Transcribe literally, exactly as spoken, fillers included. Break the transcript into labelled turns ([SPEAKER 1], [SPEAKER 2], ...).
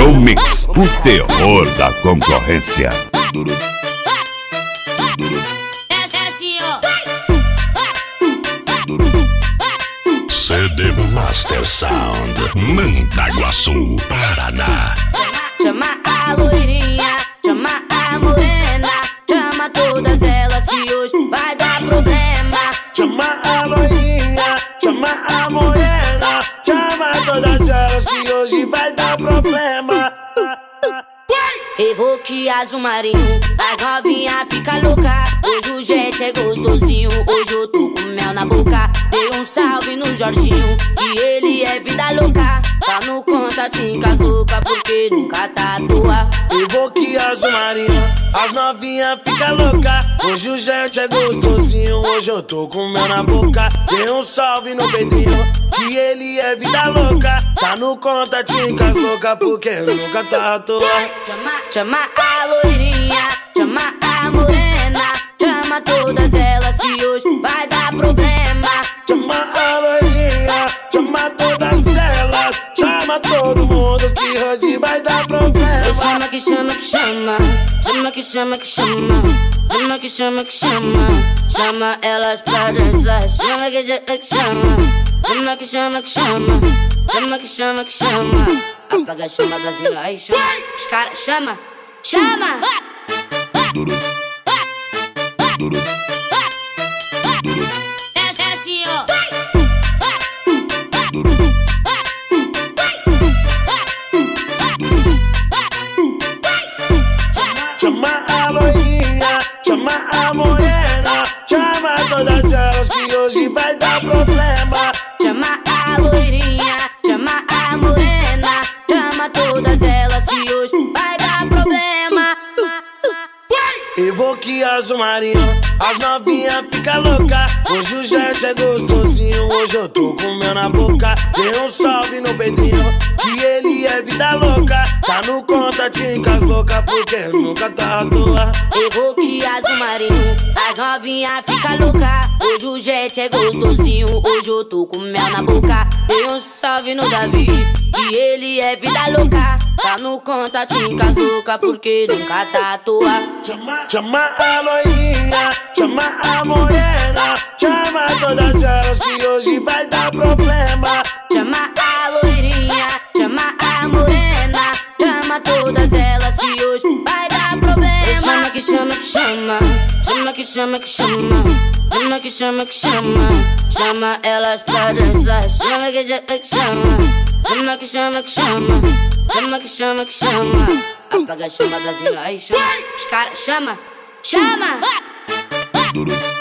[SPEAKER 1] Dragão Mix, o terror da concorrência.
[SPEAKER 2] C D Master Sound, Mandaguaçu, Paraná.
[SPEAKER 3] Chama a loirinha, chama a morena, chama todas elas que hoje vai dar problema.
[SPEAKER 4] Chama a loirinha, chama a morena, chama todas elas que hoje vai dar problema.
[SPEAKER 3] Evoque azul marinho, as novinha fica louca. Hoje o jet é gostosinho, hoje eu tô com mel na boca. Dei um salve no Jorginho, que ele é vida louca. Tá no contatinho com as louca, porque nunca tá à toa.
[SPEAKER 4] Evoque azul marinho, as novinha fica louca. Hoje o jet é gostosinho, hoje eu tô com mel na boca. Dei um salve no Pedrinho, que ele é vida louca. Tá no contatinho com as louca, porque nunca tá à toa.
[SPEAKER 3] Chama, chama a loirinha, chama a morena, chama todas elas que hoje vai dar problema.
[SPEAKER 4] Chama a loirinha, chama todas elas, chama todo mundo que hoje vai dar problema.
[SPEAKER 3] Chama que chama que chama, chama que chama que chama, chama que chama que chama, chama elas pra dançar. Chama que chama que chama, chama que chama que chama, chama que chama que chama. Apaga a chama das milhões, chama os caras, chama, chama. Essa é assim, ó.
[SPEAKER 4] Chama a loirinha, chama a morena, chama todas elas que hoje vai dar problema.
[SPEAKER 3] Chama a loirinha, chama a morena, chama todas elas que hoje vai dar problema.
[SPEAKER 4] Evoque azul marinho, as novinha fica louca. Hoje o jet é gostosinho, hoje eu tô com mel na boca. Dei um salve no Pedrinho, que ele é vida louca. Tá no contatinho com as louca, porque nunca tá à toa.
[SPEAKER 3] Evoque azul marinho, as novinha fica louca. Hoje o jet é gostosinho, hoje eu tô com mel na boca. Dei um salve no Davi, que ele é vida louca. Tá no contatinho com as louca, porque nunca tá à toa.
[SPEAKER 4] Chama, chama a loirinha, chama a morena, chama todas elas que hoje vai dar problema.
[SPEAKER 3] Chama a loirinha, chama a morena, chama todas elas que hoje vai dar problema. Chama que chama que chama, chama que chama que chama, chama que chama que chama, chama elas pra dançar. Chama que chama que chama, chama que chama que chama, chama que chama que chama. Apaga a chama das milhões, chama os caras, chama, chama.